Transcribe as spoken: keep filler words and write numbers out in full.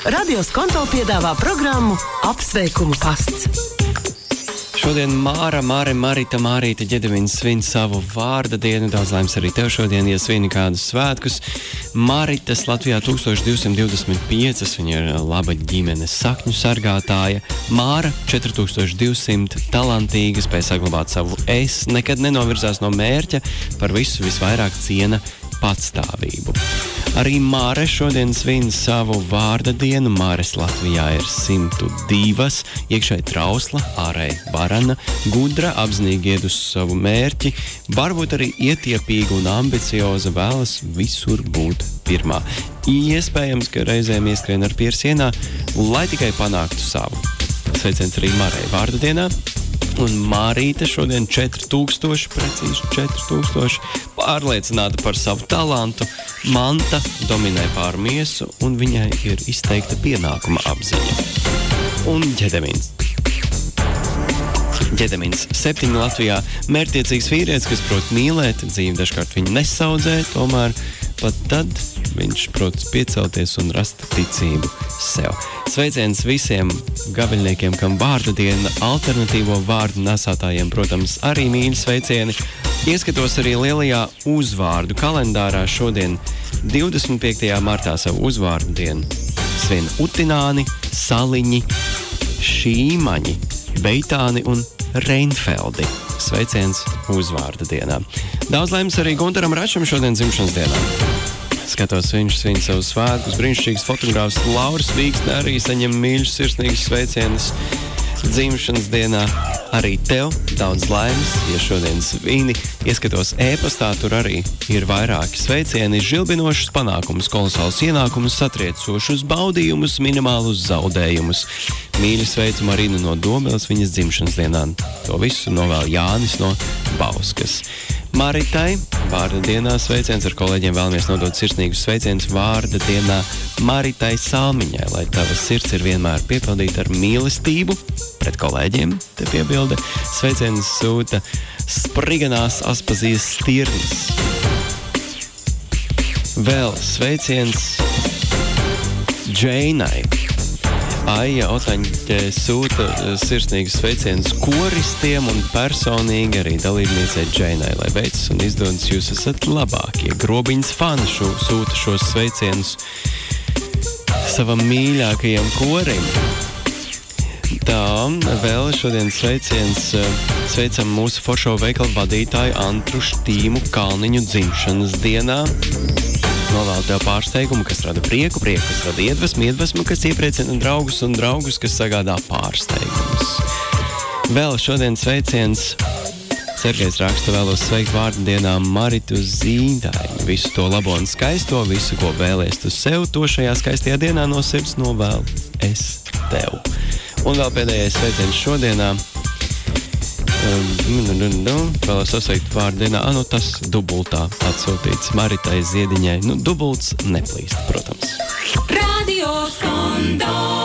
Radio Skonto piedāvā programmu Apsveikumu pasts. Šodien Māra, Māre, Marita, Mārīta, Ģedevins svin savu vārda dienu. Daudz laimes arī tev šodien, ja svini kādus svētkus. Maritas Latvijā tūkstoš divsimt divdesmit pieci, viņa ir laba ģimenes sakņu sargātāja. Māra četri tūkstoši divsimt, talantīga, spēj saglabāt savu es, nekad nenovirzās no mērķa, par visu visvairāk ciena patstāvību. Arī Māre šodien svin savu vārda dienu. Māres Latvijā ir simtu divas, iekšēji trausla, ārēji varana, gudra, apzinīgi ied uz savu mērķi, varbūt arī ietiepīga un ambicioza, vēlas visur būt pirmā. Iespējams, ka reizēm ieskrien ar piersienā, lai tikai panāktu savu. Sveiciens arī Mārai vārda dienā. Un Mārīte šodien četri tūkstoši, precīzi četri tūkstoši, pārliecināta par savu talantu, manta dominē pār miesu un viņai ir izteikta pienākuma apziņa. Un Ģedevins. Ģedevins septiņi Latvijā, mērķtiecīgs vīrietis, kas prot mīlēt, dzīvi dažkārt viņu nesaudzē, tomēr pat tad viņš prot piecelties un rast ticību sev. Sveiciens visiem gaviļniekiem, kam vārda diena, alternatīvo vārdu nesātājiem, protams, arī mīļi sveicieni. Ieskatos arī lielajā uzvārdu kalendārā šodien divdesmit piektajā martā savu uzvārdu dienu. Svin Utināni, Saliņi, Šīmaņi, Beitāni un Reinfeldi. Sveiciens uzvārda dienā. Daudz laimes arī Guntaram Račam šodien dzimšanas dienā. Skatos, viņš svin savus svētkus, brīnišķīgs fotogrāfs Lauris Vīksne arī saņem mīļus sirsnīgus sveicienus dzimšanas dienā. Arī tev daudz laimes, ja šodien svini. Ieskatos e-pastā, tur arī ir vairāki sveicieni, žilbinošus panākumus, kolosālus ienākumus, satriecošus baudījumus, minimālus zaudējumus. Mīļi sveicu Marinu no Dobeles viņas dzimšanas dienā. To visu novēl Jānis no Bauskas. Maritai vārda dienā sveiciens, ar kolēģiem vēlamies nodot sirsnīgus sveicienus vārda dienā Maritai Salmiņai, lai tava sirds ir vienmēr piepildīta ar mīlestību pret kolēģiem, te piebilde. Sveiciens sūta Spriganās Aspazijas Stirnis. Vēl sveiciens Džeinai. Aija Otaņķe sūta sirsnīgus sveicienus koristiem un personīgi arī dalībniecei Džeinai, lai veicas un izdodas, jūs esat labākie. Grobiņas fani šo, sūta šos sveicienus savam mīļākajam korim. Tā, vēl šodien sveiciens sveicam mūsu foršo veikalu vadītāju Antru Štīmu Kalniņu dzimšanas dienā. Novēlu tev pārsteigumu, kas rada prieku, prieku, kas rada iedvesmu, iedvesmu, kas iepriecina draugus un draugus, kas sagādā pārsteigumus. Vēl šodien sveiciens Sergejs raksta, vēlos sveikt vārdu dienā Maritu Zīdāju. Visu to labo un skaisto, visu, ko vēlies tu sev, to šajā skaistajā dienā no sirds novēlu es tev. Un vēl pēdējais sveiciens šodienā. Um, vēlos sasveikt vārdu dienā, ah, nu tas dubultā atsūtīts Maritai Ziediņai. Nu, dubults neplīst, protams. Radio Skonto.